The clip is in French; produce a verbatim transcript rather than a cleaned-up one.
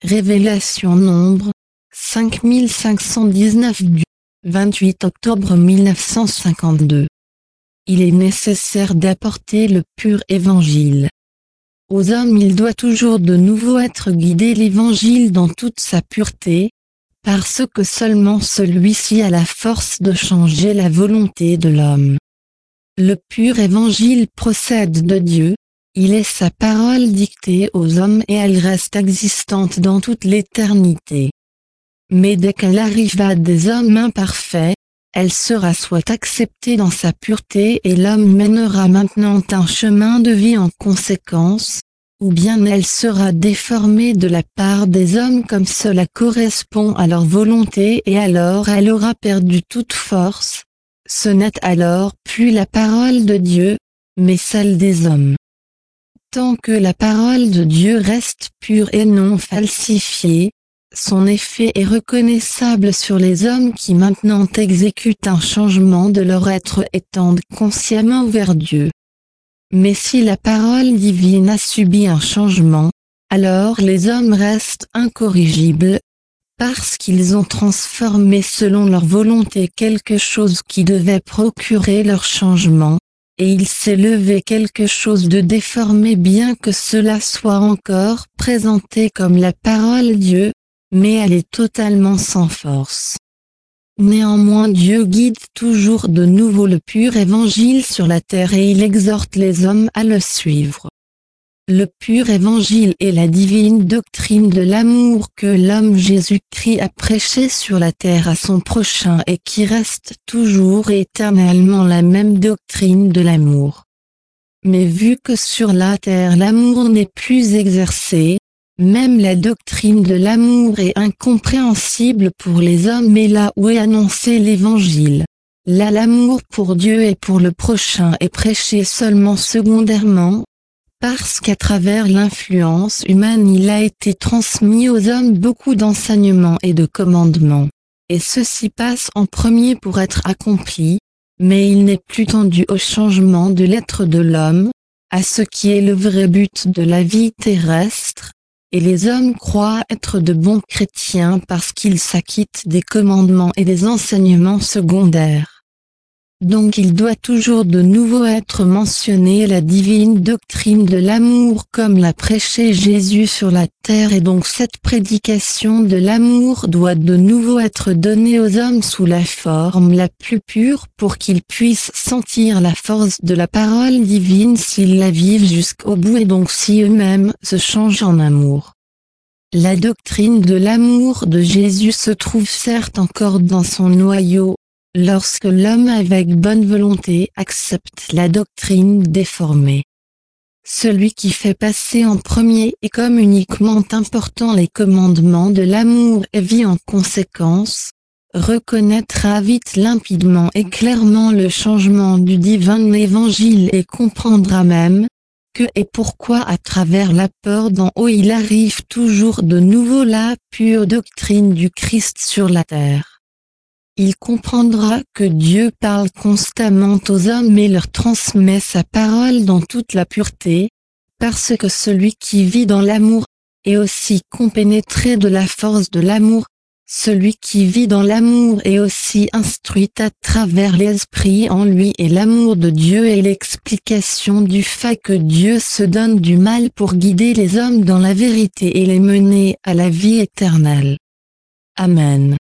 Révélation Nombre, cinq mille cinq cent dix-neuf du vingt-huit octobre mille neuf cent cinquante-deux. Il est nécessaire d'apporter le pur évangile. Aux hommes il doit toujours de nouveau être guidé l'évangile dans toute sa pureté, parce que seulement celui-ci a la force de changer la volonté de l'homme. Le pur évangile procède de Dieu, il est sa parole dictée aux hommes et elle reste existante dans toute l'éternité. Mais dès qu'elle arrive à des hommes imparfaits, elle sera soit acceptée dans sa pureté et l'homme mènera maintenant un chemin de vie en conséquence, ou bien elle sera déformée de la part des hommes comme cela correspond à leur volonté et alors elle aura perdu toute force. Ce n'est alors plus la parole de Dieu, mais celle des hommes. Tant que la parole de Dieu reste pure et non falsifiée, son effet est reconnaissable sur les hommes qui maintenant exécutent un changement de leur être et tendent consciemment vers Dieu. Mais si la parole divine a subi un changement, alors les hommes restent incorrigibles, parce qu'ils ont transformé selon leur volonté quelque chose qui devait procurer leur changement, et il s'est levé quelque chose de déformé bien que cela soit encore présenté comme la parole Dieu, mais elle est totalement sans force. Néanmoins Dieu guide toujours de nouveau le pur évangile sur la terre et il exhorte les hommes à le suivre. Le pur évangile est la divine doctrine de l'amour que l'homme Jésus-Christ a prêché sur la terre à son prochain et qui reste toujours et éternellement la même doctrine de l'amour. Mais vu que sur la terre l'amour n'est plus exercé, même la doctrine de l'amour est incompréhensible pour les hommes et là où est annoncé l'évangile, là l'amour pour Dieu et pour le prochain est prêché seulement secondairement, parce qu'à travers l'influence humaine il a été transmis aux hommes beaucoup d'enseignements et de commandements, et ceci passe en premier pour être accompli, mais il n'est plus tendu au changement de l'être de l'homme, à ce qui est le vrai but de la vie terrestre, et les hommes croient être de bons chrétiens parce qu'ils s'acquittent des commandements et des enseignements secondaires. Donc il doit toujours de nouveau être mentionné la divine doctrine de l'amour comme l'a prêché Jésus sur la terre et donc cette prédication de l'amour doit de nouveau être donnée aux hommes sous la forme la plus pure pour qu'ils puissent sentir la force de la parole divine s'ils la vivent jusqu'au bout et donc si eux-mêmes se changent en amour. La doctrine de l'amour de Jésus se trouve certes encore dans son noyau, lorsque l'homme avec bonne volonté accepte la doctrine déformée. Celui qui fait passer en premier et comme uniquement important les commandements de l'amour et vit en conséquence, reconnaîtra vite limpidement et clairement le changement du divin évangile et comprendra même, que et pourquoi à travers l'apport d'en haut il arrive toujours de nouveau la pure doctrine du Christ sur la terre. Il comprendra que Dieu parle constamment aux hommes et leur transmet sa parole dans toute la pureté, parce que celui qui vit dans l'amour, est aussi compénétré de la force de l'amour, celui qui vit dans l'amour est aussi instruit à travers l'esprit en lui et l'amour de Dieu est l'explication du fait que Dieu se donne du mal pour guider les hommes dans la vérité et les mener à la vie éternelle. Amen.